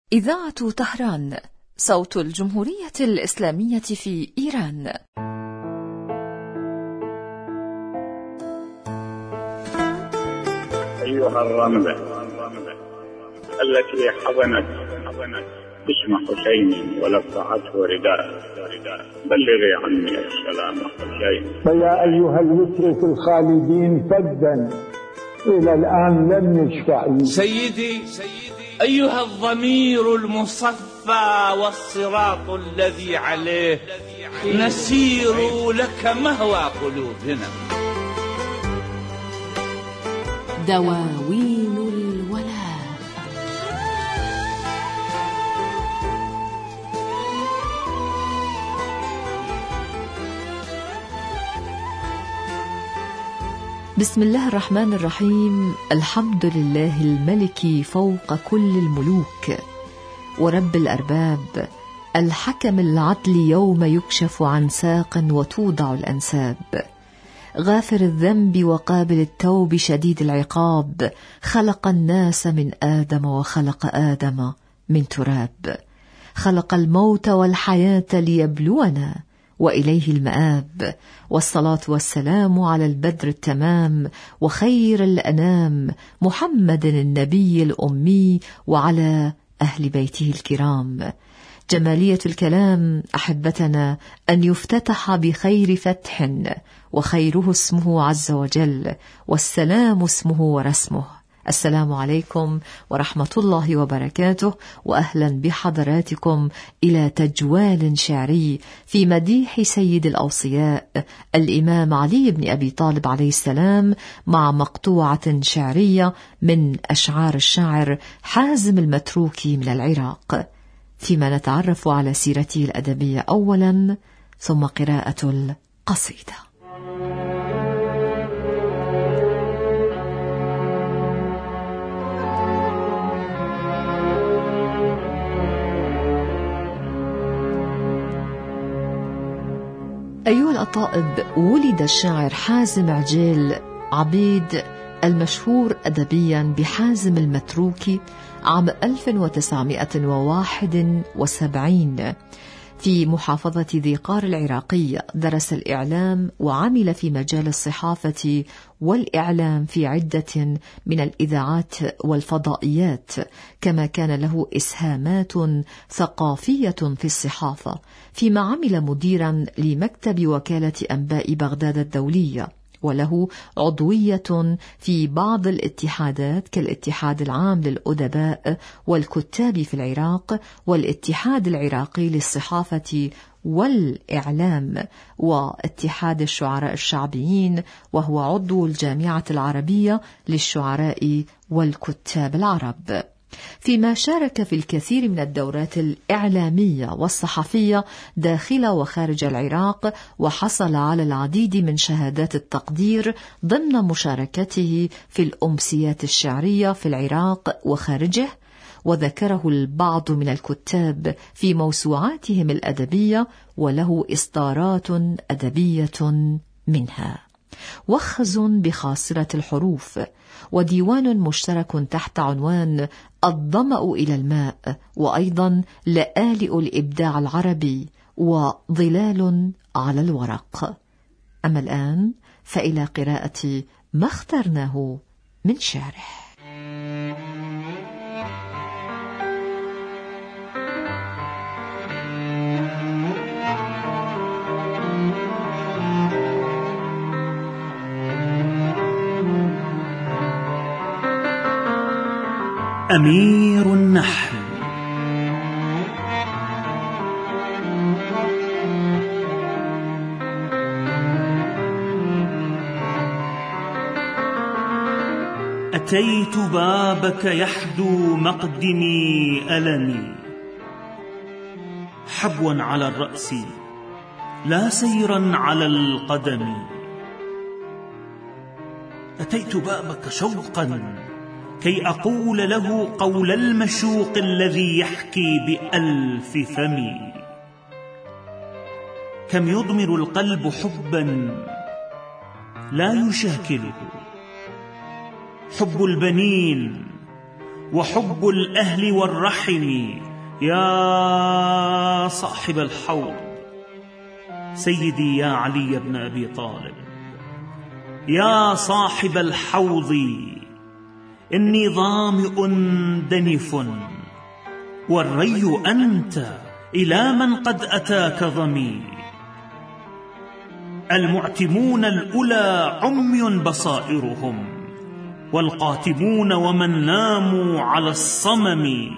إذاعة طهران، صوت الجمهورية الإسلامية في إيران. أيها الرملة التي حضنت اسم حسين ولفعته رداء، بلغي عني السلام حسين. فيا أيها المترف الخالدين فدا إلى الآن لم يشفع. سيدي أيها الضمير المصفى والصراط الذي عليه نسير لك مهوى قلوبنا. دواوين الولاء. بسم الله الرحمن الرحيم. الحمد لله الملك فوق كل الملوك ورب الأرباب، الحكم العدل يوم يكشف عن ساق وتوضع الأنساب، غافر الذنب وقابل التوب شديد العقاب، خلق الناس من آدم وخلق آدم من تراب، خلق الموت والحياة ليبلونا وإليه المآب، والصلاة والسلام على البدر التمام وخير الأنام محمد النبي الأمي وعلى أهل بيته الكرام. جمالية الكلام أحبتنا أن يفتتح بخير فتح، وخيره اسمه عز وجل، والسلام اسمه ورسمه. السلام عليكم ورحمة الله وبركاته، وأهلا بحضراتكم إلى تجوال شعري في مديح سيد الأوصياء الإمام علي بن أبي طالب عليه السلام، مع مقطوعة شعرية من أشعار الشاعر حازم المتروكي من العراق، فيما نتعرف على سيرته الأدبية أولا ثم قراءة القصيدة. أيها الأطائب، ولد الشاعر حازم عجيل عبيد المشهور أدبيا بحازم المتروكي عام 1971 في محافظة ذي قار العراقية. درس الإعلام وعمل في مجال الصحافة والإعلام في عدة من الإذاعات والفضائيات، كما كان له إسهامات ثقافية في الصحافة، فيما عمل مديرا لمكتب وكالة أنباء بغداد الدولية، وله عضوية في بعض الاتحادات كالاتحاد العام للأدباء والكتاب في العراق، والاتحاد العراقي للصحافة والإعلام، واتحاد الشعراء الشعبيين، وهو عضو الجامعة العربية للشعراء والكتاب العرب، فيما شارك في الكثير من الدورات الإعلامية والصحفية داخل وخارج العراق، وحصل على العديد من شهادات التقدير ضمن مشاركته في الأمسيات الشعرية في العراق وخارجه، وذكره البعض من الكتاب في موسوعاتهم الأدبية، وله إصدارات أدبية منها وخز بخاصرة الحروف، وديوان مشترك تحت عنوان الظمأ إلى الماء، وأيضا لآلئ الإبداع العربي، وظلال على الورق. أما الآن فإلى قراءة ما اخترناه من شعره. أمير النحل. أتيت بابك يحدو مقدمي ألمي، حبوا على الرأس لا سيرا على القدم. أتيت بابك شوقا كي أقول له قول المشوق الذي يحكي بألف فمي. كم يضمر القلب حبا لا يشاكله، حب البنين وحب الأهل والرحم. يا صاحب الحوض سيدي يا علي بن أبي طالب، يا صاحب الحوض إني ظامئ دنف، والري أنت إلى من قد أتاك ظمي. المعتمون الأولى عمي بصائرهم، والقاتمون ومن ناموا على الصمم.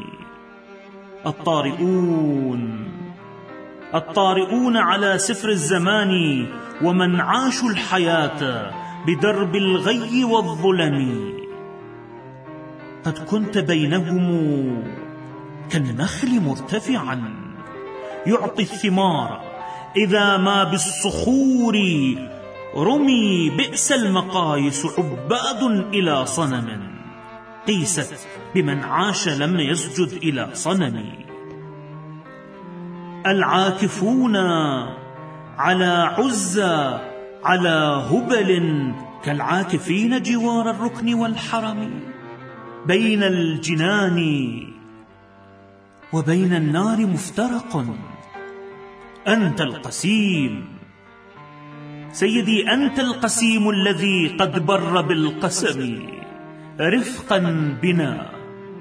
الطارئون على سفر الزمان، ومن عاشوا الحياة بدرب الغي والظلم. قد كنت بينهم كالنخل مرتفعا، يعطي الثمار إذا ما بالصخور رمي. بئس المقايس عباد إلى صنم، قيست بمن عاش لم يسجد إلى صنم. العاكفون على عزى على هبل، كالعاكفين جوار الركن والحرم. بين الجنان وبين النار مفترق، أنت القسيم سيدي، أنت القسيم الذي قد بر بالقسم. رفقا بنا،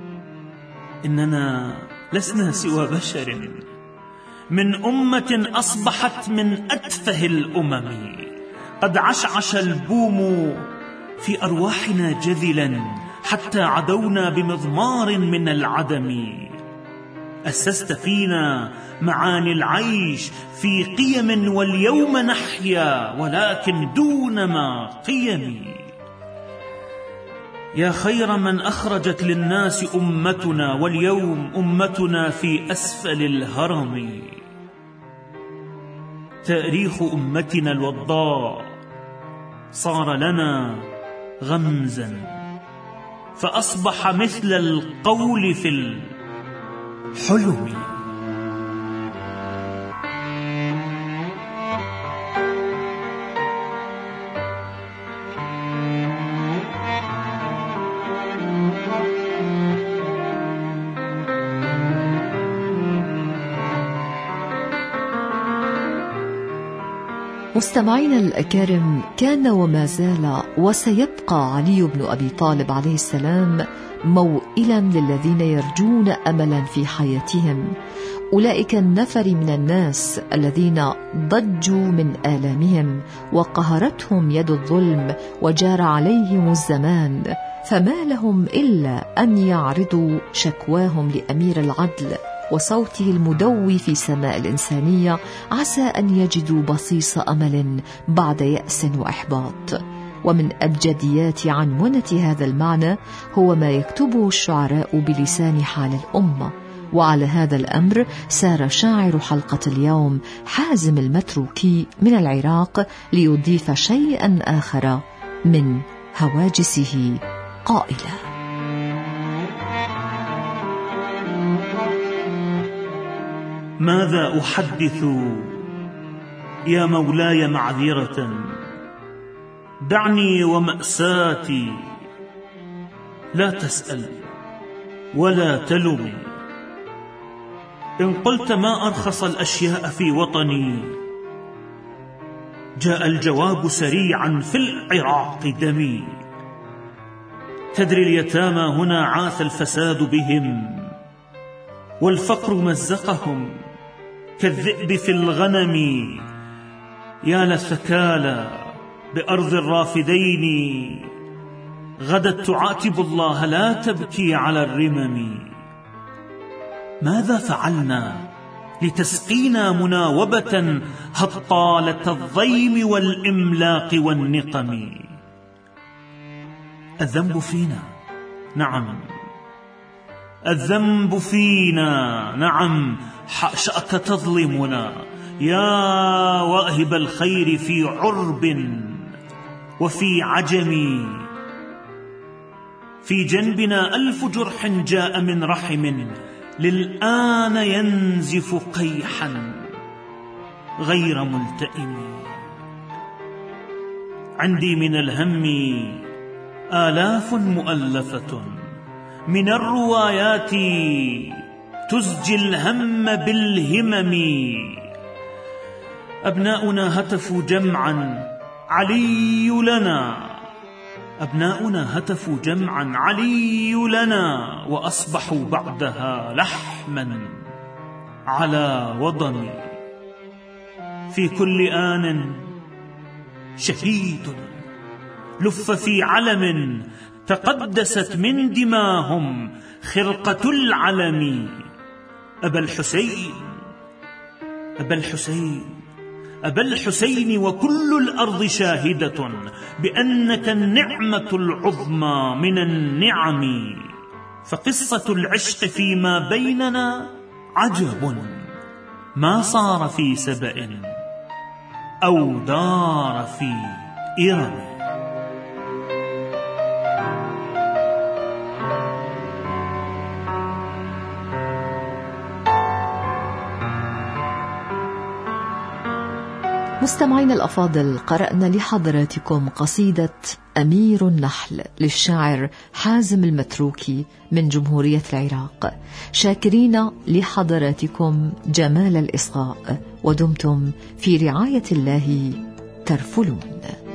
إننا لسنا سوى بشر من أمة أصبحت من أتفه الأمم. قد عشعش البوم في أرواحنا جذلا، حتى عدونا بمضمار من العدم. أسست فينا معاني العيش في قيم، واليوم نحيا ولكن دون ما قيم. يا خير من أخرجت للناس أمتنا، واليوم أمتنا في أسفل الهرم. تاريخ أمتنا الوضاء صار لنا غمزا، فأصبح مثل القول في الحلم. مستمعينا الأكارم، كان وما زال وسيبقى علي بن أبي طالب عليه السلام موئلا للذين يرجون أملا في حياتهم، أولئك النفر من الناس الذين ضجوا من آلامهم وقهرتهم يد الظلم وجار عليهم الزمان، فما لهم إلا أن يعرضوا شكواهم لأمير العدل وصوته المدوي في سماء الإنسانية، عسى أن يجدوا بصيص أمل بعد يأس وإحباط. ومن أبجديات عنونة هذا المعنى هو ما يكتبه الشعراء بلسان حال الأمة. وعلى هذا الأمر سار شاعر حلقة اليوم حازم المتروكي من العراق ليضيف شيئا آخر من هواجسه قائلا: ماذا أحدث يا مولاي معذرة، دعني ومأساتي، لا تسأل ولا تلوم. إن قلت ما أرخص الأشياء في وطني، جاء الجواب سريعا: في العراق دمي. تدري اليتامى هنا عاث الفساد بهم، والفقر مزقهم كالذئب في الغنم. يا للثكالى بأرض الرافدين، غدت تعاتب الله لا تبكي على الرمم. ماذا فعلنا لتسقينا مناوبة هطالة الضيم والإملاق والنقم؟ الذنب فينا، نعم الذنب فينا، نعم. حاشاك تظلمنا يا واهب الخير في عرب وفي عجم. في جنبنا 1000 جرح جاء من رحم، للآن ينزف قيحا غير ملتئم. عندي من الهم آلاف مؤلفة، من الروايات تزجي الهم بالهمم. أبناؤنا هتفوا جمعا علي لنا، أبناؤنا هتفوا جمعا علي لنا، وأصبحوا بعدها لحما على وضم. في كل آن شهيد لف في علم تقدست من دماهم خرقة العلم. أبا الحسين، أبا الحسين، أبا الحسين، وكل الأرض شاهدة بأنك النعمة العظمى من النعم. فقصة العشق فيما بيننا عجب ما صار في سبأ أو دار في إرم. مستمعين الأفاضل، قرأنا لحضراتكم قصيدة أمير النحل للشاعر حازم المتروكي من جمهورية العراق، شاكرين لحضراتكم جمال الإصغاء، ودمتم في رعاية الله ترفلون.